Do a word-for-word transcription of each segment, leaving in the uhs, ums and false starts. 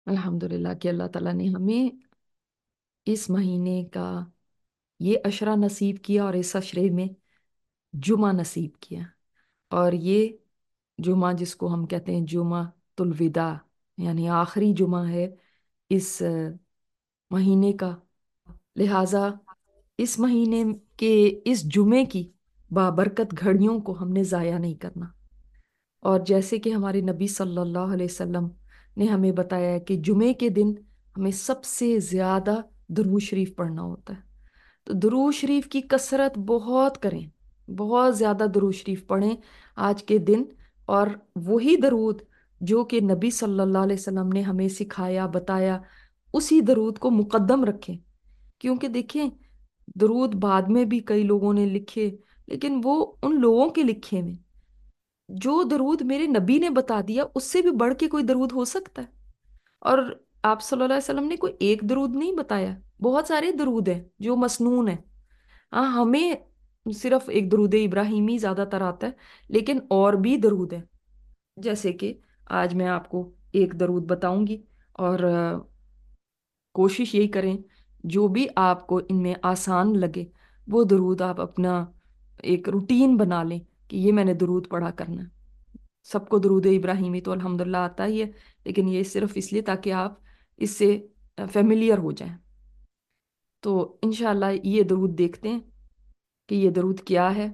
अल्हम्दुलिल्लाह कि अल्लाह ताला ने हमें इस महीने का ये अशरा नसीब किया और इस अशरे में जुमा नसीब किया। और ये जुमा जिसको हम कहते हैं जुमा तुल विदा, यानी आखिरी जुमा है इस अ, महीने का। लिहाजा इस महीने के इस जुमे की बाबरकत घड़ियों को हमने ज़ाया नहीं करना। और जैसे कि हमारे नबी सल्लल्लाहु अलैहि वसल्लम ने हमें बताया है कि जुमे के दिन हमें सबसे ज़्यादा दुरूद शरीफ पढ़ना होता है। तो दुरूद शरीफ की कसरत बहुत करें, बहुत ज़्यादा दुरूद शरीफ पढ़ें आज के दिन। और वही दरूद जो कि नबी सल्लल्लाहु अलैहि वसल्लम ने हमें सिखाया बताया, उसी दरूद को मुकद्दम रखें। क्योंकि देखें, दरूद बाद में भी कई लोगों ने लिखे, लेकिन वो उन लोगों के लिखे में जो दरूद मेरे नबी ने बता दिया उससे भी बढ़ के कोई दरूद हो सकता है। और आप सल्लल्लाहु अलैहि वसल्लम ने कोई एक दरूद नहीं बताया, बहुत सारे दरूद हैं जो मसनून है। हाँ, हमें सिर्फ एक दरूद इब्राहिमी ज्यादातर आता है, लेकिन और भी दरूद है। जैसे कि आज मैं आपको एक दरूद बताऊंगी, और अ, कोशिश यही करें जो भी आपको इनमें आसान लगे वो दरूद आप अपना एक रूटीन बना लें कि ये मैंने दरूद पढ़ा करना है। सबको दरूद इब्राहिमी तो अल्हम्दुलिल्लाह आता ही है, लेकिन ये सिर्फ इसलिए ताकि आप इससे फेमिलियर हो जाएं। तो इंशाल्लाह ये दरूद देखते हैं कि ये दरूद क्या है।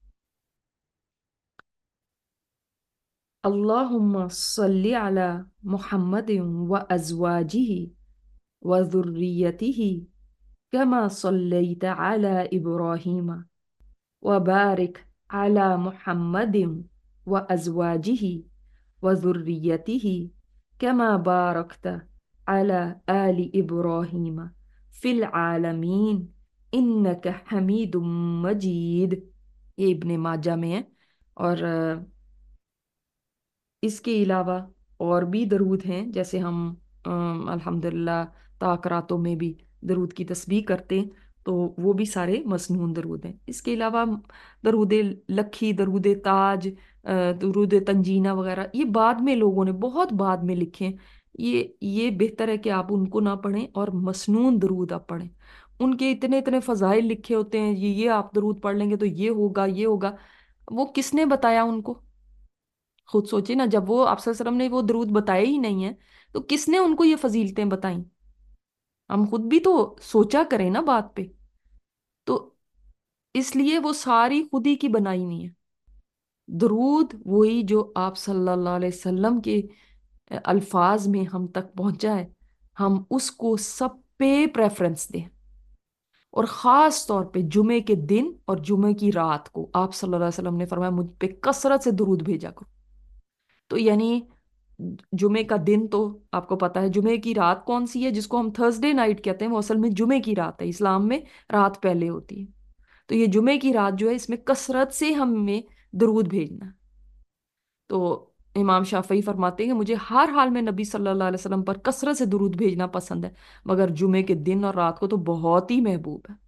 अल्लाहुम्मा सल्ली अला मुहम्मद व अज़वाजिही व ज़ुर्रियतिही कमा सल्लैत अला इब्राहीम व बारिक अला मुहम्मद व अज़वाजिही व ज़ुर्रियतिही कमा बारकत अला आलि इब्राहीम फिल आलमीन इन्नका हमीदुम मजीद। ये इब्ने माजा में है। और अ, इसके अलावा और भी दरूद हैं, जैसे हम अम, अल्हम्दुलिल्लाह ताकरातों में भी दरूद की तस्बीह करते हैं, तो वो भी सारे मसनून दरूद हैं। इसके अलावा दरूद लखी, दरूद ताज, अ, दरूद तंजीना वगैरह ये बाद में लोगों ने बहुत बाद में लिखे हैं। ये ये बेहतर है कि आप उनको ना पढ़ें और मसनून दरूद आप पढ़ें। उनके इतने इतने फजाइल लिखे होते हैं, ये ये आप दरूद पढ़ लेंगे तो ये होगा ये होगा। वो किसने बताया उनको? खुद सोचिए ना, जब वो आप सल्लल्लाहु अलैहि वसल्लम ने वो दरूद बताए ही नहीं है तो किसने उनको ये फजीलतें बताई? हम खुद भी तो सोचा करें ना बात पे। तो इसलिए वो सारी खुद ही की बनाई हुई है। दरूद वही जो आप सल्लल्लाहु अलैहि वसल्लम के अल्फाज में हम तक पहुंचा है, हम उसको सब पे प्रेफरेंस दें। और खास तौर पे जुमे के दिन और जुमे की रात को आप सल्लल्लाहु अलैहि वसल्लम ने फरमाया मुझ पे कसरत से दरूद भेजा करो। तो यानी जुमे का दिन तो आपको पता है, जुमे की रात कौन सी है जिसको हम थर्सडे नाइट कहते हैं, वो असल में जुमे की रात है। इस्लाम में रात पहले होती है। तो ये जुमे की रात जो है इसमें कसरत से हमें दरूद भेजना है। तो इमाम शाफई फरमाते हैं कि मुझे हर हाल में नबी सल्लल्लाहु अलैहि वसल्लम पर कसरत से दरूद भेजना पसंद है, मगर जुमे के दिन और रात को तो बहुत ही महबूब है।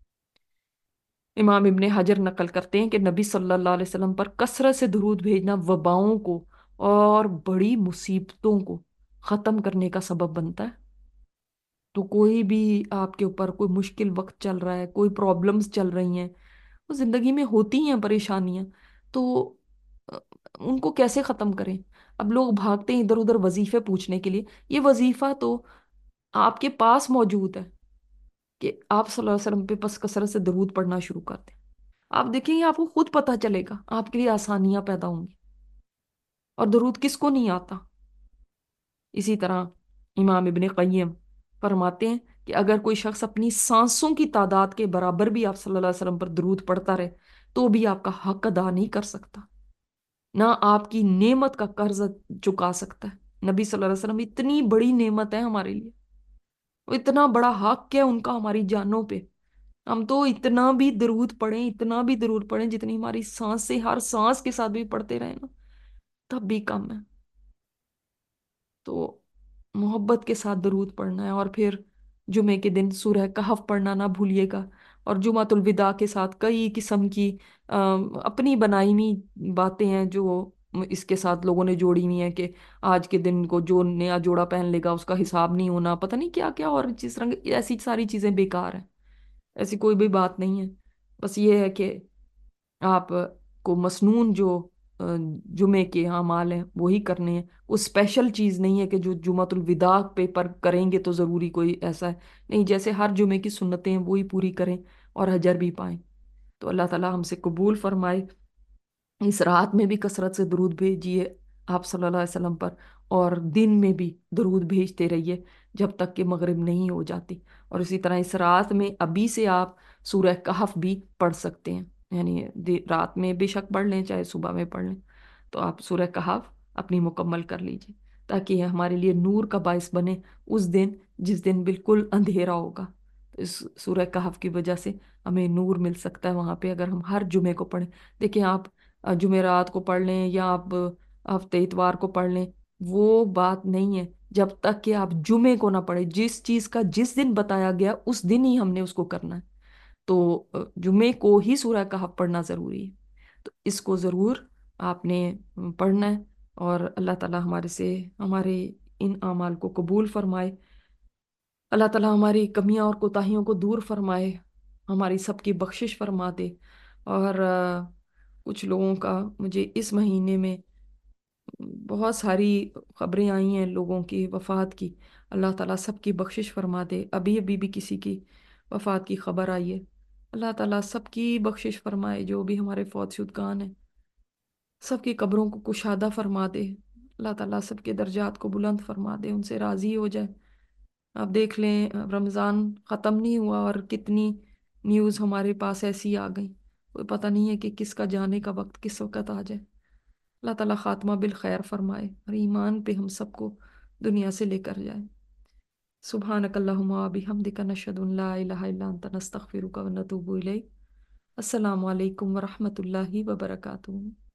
इमाम इब्ने हजर नकल करते हैं कि नबी सल्लल्लाहु अलैहि वसल्लम पर कसरत से दरूद भेजना वबाओं को और बड़ी मुसीबतों को खत्म करने का सबब बनता है। तो कोई भी आपके ऊपर कोई मुश्किल वक्त चल रहा है, कोई प्रॉब्लम्स चल रही हैं, वो जिंदगी में होती हैं परेशानियां, तो अ, उनको कैसे खत्म करें? अब लोग भागते हैं इधर उधर वजीफे पूछने के लिए। ये वजीफा तो आपके पास मौजूद है कि आप सल्लल्लाहु अलैहि वसल्लम पे बस कसरत से दरूद पढ़ना शुरू कर दें। आप देखेंगे आपको खुद पता चलेगा, आपके लिए आसानियां पैदा होंगी। और दरूद किसको नहीं आता? इसी तरह इमाम इब्ने क़य्यिम फरमाते हैं कि अगर कोई शख्स अपनी सांसों की तादाद के बराबर भी आप सल्लल्लाहु अलैहि वसल्लम पर दरूद पढ़ता रहे तो भी आपका हक अदा नहीं कर सकता, ना आपकी नेमत का कर्ज चुका सकता है। नबी सल्लल्लाहु अलैहि वसल्लम इतनी बड़ी नेमत है हमारे लिए, वो इतना बड़ा हक है उनका हमारी जानों पे। हम तो इतना भी दरूद पढ़ें, इतना भी दरूद पढ़ें जितनी हमारी सांस से, हर सांस के साथ भी पढ़ते रहे ना, तब भी कम है। तो मोहब्बत के साथ दरूद पढ़ना है। और फिर जुमे के दिन सूरह कहफ पढ़ना ना भूलिएगा। और जुमातुल विदा के साथ कई किस्म की अ, अपनी बनाई हुई बातें हैं जो اس کے ساتھ لوگوں نے جوڑی ہوئی ہیں کہ آج کے دن کو جو نیا جوڑا پہن لے گا اس کا حساب نہیں ہونا، پتہ نہیں کیا کیا، اور جس رنگ ایسی ساری چیزیں بیکار ہیں، ایسی کوئی بھی بات نہیں ہے۔ بس یہ ہے کہ آپ کو مسنون جو آ، جمعے کے اعمال ہیں وہی کرنے ہیں، وہ اسپیشل چیز نہیں ہے کہ جو جمعۃ الوداع پہ پر کریں گے تو ضروری کوئی ایسا ہے نہیں، جیسے ہر جمعے کی سنتیں ہیں وہی پوری کریں اور اجر بھی پائیں۔ تو اللہ تعالیٰ ہم سے قبول فرمائے۔ اس رات میں بھی کثرت سے درود بھیجیے آپ صلی اللہ علیہ وسلم پر، اور دن میں بھی درود بھیجتے رہیے جب تک کہ مغرب نہیں ہو جاتی۔ اور اسی طرح اس رات میں ابھی سے آپ سورہ کہف بھی پڑھ سکتے ہیں، یعنی دی- رات میں بے شک پڑھ لیں چاہے صبح میں پڑھ لیں، تو آپ سورہ کہف اپنی مکمل کر لیجیے تاکہ یہ ہمارے لیے نور کا باعث بنے اس دن جس دن بالکل اندھیرا ہوگا۔ تو اس سورہ کہف کی وجہ سے ہمیں نور مل سکتا ہے وہاں پہ اگر ہم ہر جمعے کو پڑھیں۔ دیکھیں آپ جمعرات کو پڑھ لیں یا آپ ہفتے اتوار کو پڑھ لیں، وہ بات نہیں ہے جب تک کہ آپ جمعے کو نہ پڑھیں۔ جس چیز کا جس دن بتایا گیا اس دن ہی ہم نے اس کو کرنا ہے، تو آ، جمعے کو ہی سورہ کہف پڑھنا ضروری ہے۔ تو اس کو ضرور آپ نے م، پڑھنا ہے، اور اللہ تعالیٰ ہمارے سے ہمارے ان اعمال کو قبول فرمائے۔ اللہ تعالیٰ ہماری کمیاں اور کوتاہیوں کو دور فرمائے، ہماری سب کی بخشش فرما دے۔ اور آ، کچھ لوگوں کا مجھے اس مہینے میں بہت ساری خبریں آئی ہیں لوگوں کی وفات کی، اللہ تعالیٰ سب کی بخشش فرما دے۔ ابھی ابھی بھی کسی کی وفات کی خبر آئی ہے، اللہ تعالیٰ سب کی بخشش فرمائے، جو بھی ہمارے فوت شدگان ہیں سب کی قبروں کو کشادہ فرما دے، اللہ تعالیٰ سب کے درجات کو بلند فرما دے، ان سے راضی ہو جائے۔ آپ دیکھ لیں رمضان ختم نہیں ہوا اور کتنی نیوز ہمارے پاس ایسی آ گئی، کوئی پتہ نہیں ہے کہ کس کا جانے کا وقت کس وقت آ جائے۔ اللہ تعالیٰ خاتمہ بالخیر فرمائے اور ایمان پہ ہم سب کو دنیا سے لے کر جائے۔ سبحانک اللہم و بحمدک، نشہد ان لا الہ الا انت، نستغفرک و نتوب الیک۔ السلام علیکم ورحمۃ اللہ وبرکاتہ۔